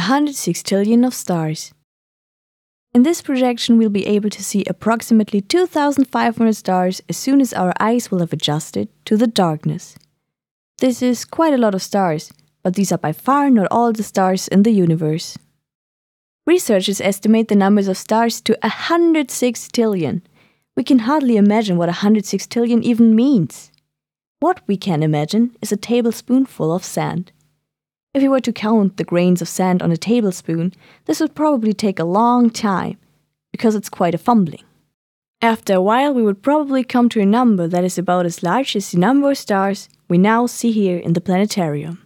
106 trillion of stars. In this projection, we'll be able to see approximately 2,500 stars as soon as our eyes will have adjusted to the darkness. This is quite a lot of stars, but these are by far not all the stars in the universe. Researchers estimate the numbers of stars to 106 trillion. We can hardly imagine what 106 trillion even means. What we can imagine is a tablespoonful of sand. If we were to count the grains of sand on a tablespoon, this would probably take a long time, because it's quite a fumbling. After a while, we would probably come to a number that is about as large as the number of stars we now see here in the planetarium,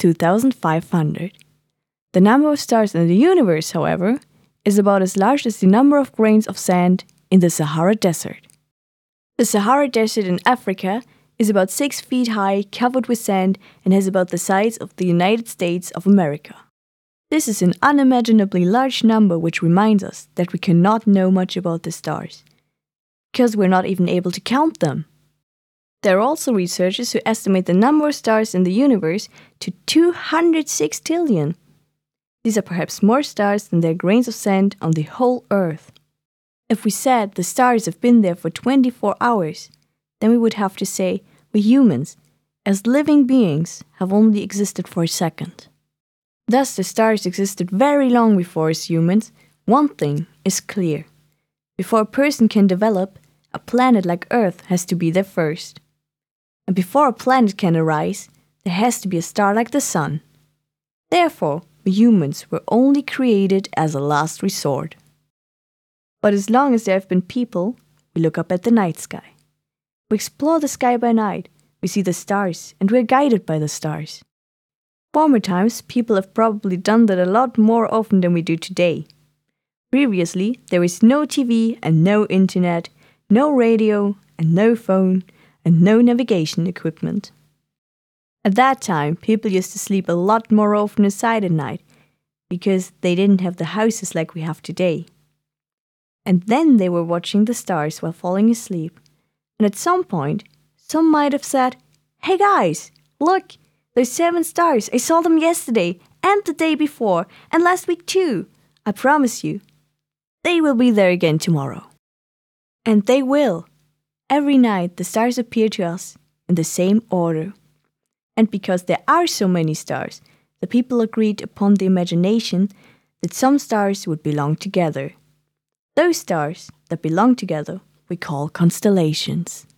2,500. The number of stars in the universe, however, is about as large as the number of grains of sand in the Sahara Desert. The Sahara Desert in Africa is about 6 feet high, covered with sand, and has about the size of the United States of America. This is an unimaginably large number, which reminds us that we cannot know much about the stars, because we're not even able to count them. There are also researchers who estimate the number of stars in the universe to 206 trillion. These are perhaps more stars than there are grains of sand on the whole Earth. If we said the stars have been there for 24 hours, then we would have to say we humans, as living beings, have only existed for a second. Thus, the stars existed very long before us humans. One thing is clear. Before a person can develop, a planet like Earth has to be there first. And before a planet can arise, there has to be a star like the Sun. Therefore, we humans were only created as a last resort. But as long as there have been people, we look up at the night sky. We explore the sky by night, we see the stars, and we are guided by the stars. Former times, people have probably done that a lot more often than we do today. Previously, there was no TV and no internet, no radio and no phone, and no navigation equipment. At that time, people used to sleep a lot more often inside at night, because they didn't have the houses like we have today. And then they were watching the stars while falling asleep. And at some point, some might have said, "Hey guys, look, there's 7 stars. I saw them yesterday, and the day before, and last week too. I promise you, they will be there again tomorrow." And they will. Every night the stars appear to us in the same order. And because there are so many stars, the people agreed upon the imagination that some stars would belong together. Those stars that belong together we call constellations.